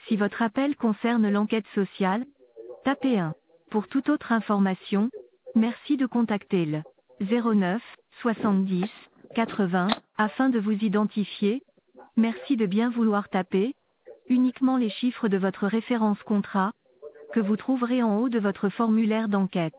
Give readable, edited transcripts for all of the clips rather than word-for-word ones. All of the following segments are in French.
Si votre appel concerne l'enquête sociale, tapez 1. Pour toute autre information, merci de contacter le 09 70 80 afin de vous identifier. Merci de bien vouloir taper uniquement les chiffres de votre référence contrat que vous trouverez en haut de votre formulaire d'enquête.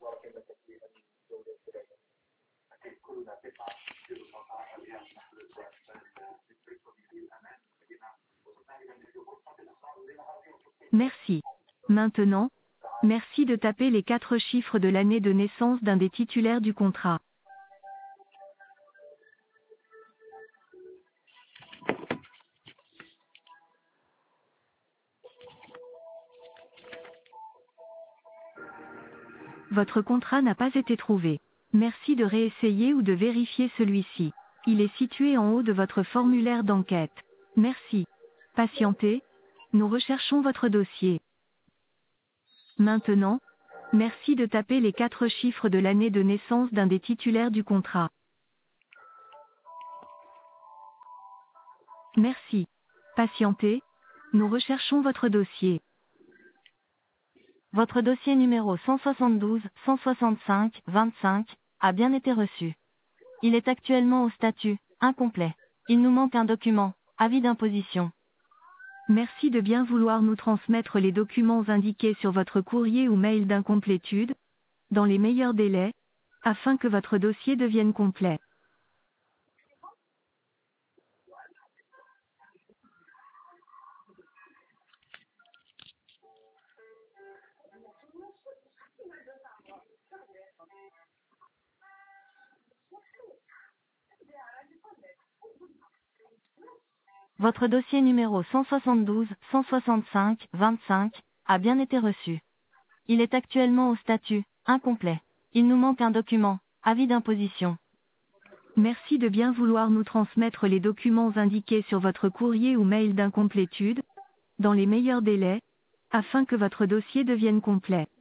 Merci. Maintenant, merci de taper les 4 chiffres de l'année de naissance d'un des titulaires du contrat. Votre contrat n'a pas été trouvé. Merci de réessayer ou de vérifier celui-ci. Il est situé en haut de votre formulaire d'enquête. Merci. Patientez. Nous recherchons votre dossier. Maintenant, merci de taper les 4 chiffres de l'année de naissance d'un des titulaires du contrat. Merci. Patientez. Nous recherchons votre dossier. Votre dossier numéro 172 165 25 a bien été reçu. Il est actuellement au statut incomplet. Il nous manque un document, avis d'imposition. Merci de bien vouloir nous transmettre les documents indiqués sur votre courrier ou mail d'incomplétude, dans les meilleurs délais, afin que votre dossier devienne complet. Votre dossier numéro 172 165 25 a bien été reçu. Il est actuellement au statut incomplet. Il nous manque un document, avis d'imposition. Merci de bien vouloir nous transmettre les documents indiqués sur votre courrier ou mail d'incomplétude, dans les meilleurs délais, afin que votre dossier devienne complet.